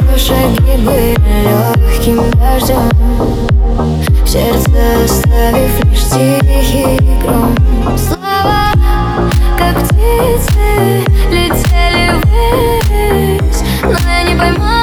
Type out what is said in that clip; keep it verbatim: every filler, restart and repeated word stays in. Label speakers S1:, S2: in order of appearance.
S1: шаги были легким дождем, в сердце оставив лишь тихий гром. Слова, как птицы, летели ввысь, но я не поймала.